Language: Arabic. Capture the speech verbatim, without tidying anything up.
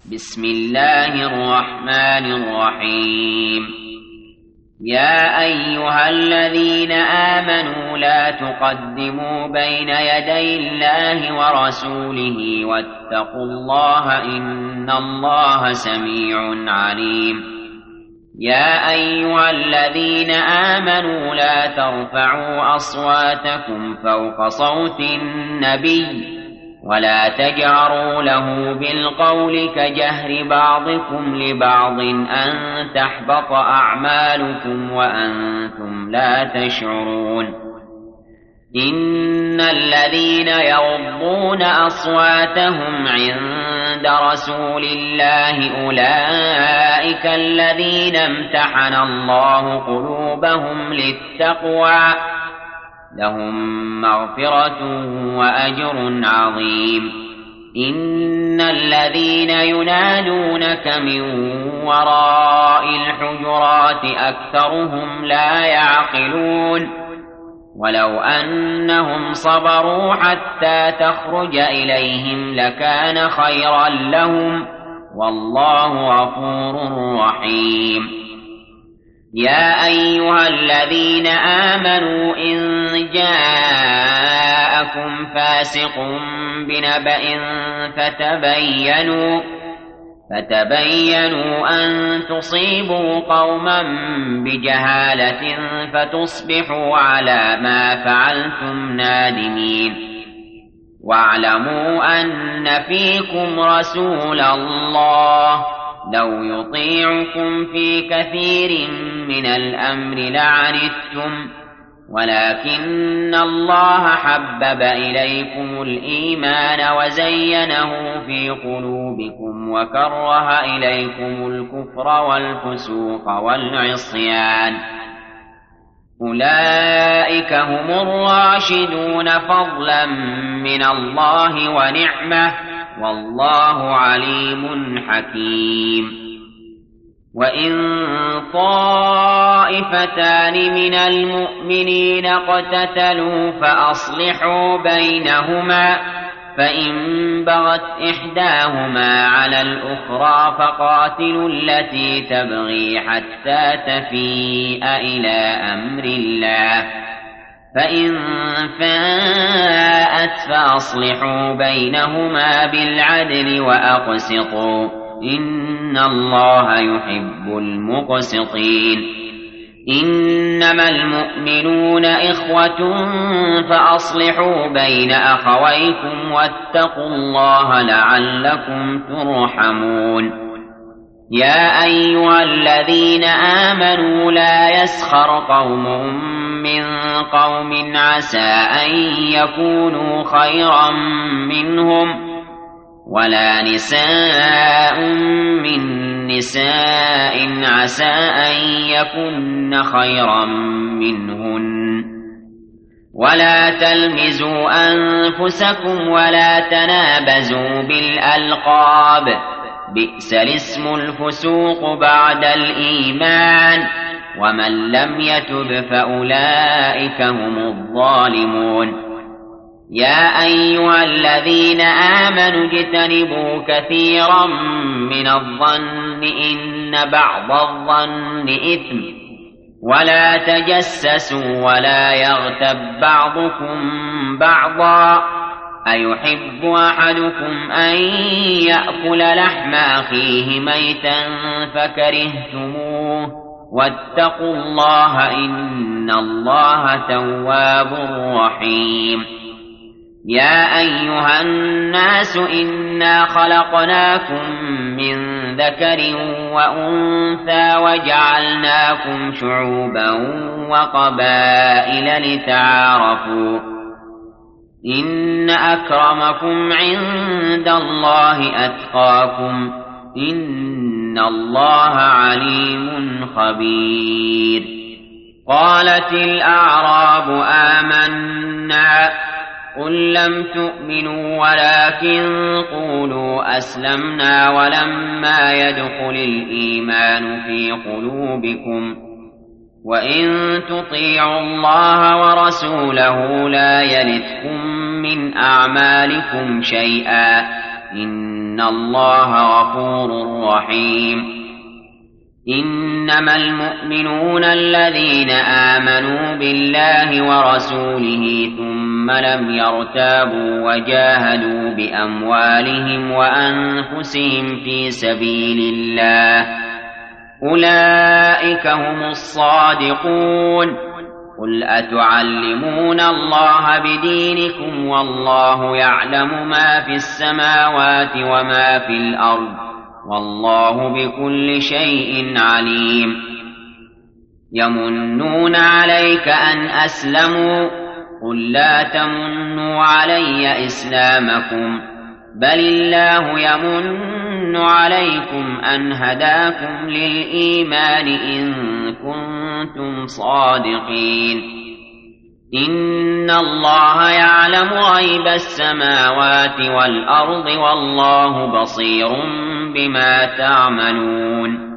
بسم الله الرحمن الرحيم. يا أيها الذين آمنوا لا تقدموا بين يدي الله ورسوله واتقوا الله إن الله سميع عليم. يا أيها الذين آمنوا لا ترفعوا أصواتكم فوق صوت النبي ولا تجهروا له بالقول كجهر بعضكم لبعض أن تحبط أعمالكم وأنتم لا تشعرون. إن الذين يغضون أصواتهم عند رسول الله أولئك الذين امتحن الله قلوبهم للتقوى لهم مغفرة وأجر عظيم. إن الذين ينادونك من وراء الحجرات أكثرهم لا يعقلون. ولو أنهم صبروا حتى تخرج إليهم لكان خيرا لهم والله غفور رحيم. يا أيها الذين آمنوا إن جاءكم فاسق بنبأ فتبينوا فتبينوا أن تصيبوا قوما بجهالة فتصبحوا على ما فعلتم نادمين. واعلموا أن فيكم رسول الله لو يطيعكم في كثير من الأمر لعنتم ولكن الله حبب إليكم الإيمان وزينه في قلوبكم وكره إليكم الكفر والفسوق والعصيان أولئك هم الراشدون فضلا من الله ونعمة والله عليم حكيم. وإن طائفتان من المؤمنين اقتتلوا فأصلحوا بينهما فإن بغت إحداهما على الأخرى فقاتلوا التي تبغي حتى تفيء إلى أمر الله فإن فاءت فأصلحوا بينهما بالعدل وأقسطوا إن الله يحب المقسطين. إنما المؤمنون إخوة فأصلحوا بين أخويكم واتقوا الله لعلكم ترحمون. يا أيها الذين آمنوا لا يسخر قوم من قوم عسى أن يكونوا خيرا منهم ولا نساء من نساء عسى أن يكن خيرا منهن ولا تلمزوا أنفسكم ولا تنابزوا بالألقاب بئس الاسم الفسوق بعد الإيمان ومن لم يتب فأولئك هم الظالمون. يا أيها الذين آمنوا اجتنبوا كثيرا من الظن إن بعض الظن إثم ولا تجسسوا ولا يغتب بعضكم بعضا أيحب أحدكم أن يأكل لحم أخيه ميتا فكرهتموه واتقوا الله إن الله تواب رحيم. يا أيها الناس إنا خلقناكم من ذكر وأنثى وجعلناكم شعوبا وقبائل لتعارفوا إن أكرمكم عند الله أتقاكم إن الله عليم خبير. قالت الأعراب آمنا قل لم تؤمنوا ولكن قولوا أسلمنا ولما يدخل الإيمان في قلوبكم وإن تطيعوا الله ورسوله لا يلتكم من أعمالكم شيئا إن إن الله غفور رحيم إنما المؤمنون الذين آمنوا بالله ورسوله ثم لم يرتابوا وجاهدوا بأموالهم وأنفسهم في سبيل الله أولئك هم الصادقون قل أتعلمون الله بدينكم والله يعلم ما في السماوات وما في الأرض والله بكل شيء عليم يمنون عليك أن أسلموا قل لا تمنوا علي إسلامكم بل الله يمن عليكم أن هداكم للإيمان إن كنتم صادقين إن الله يعلم غيب السماوات والأرض والله بصير بما تعملون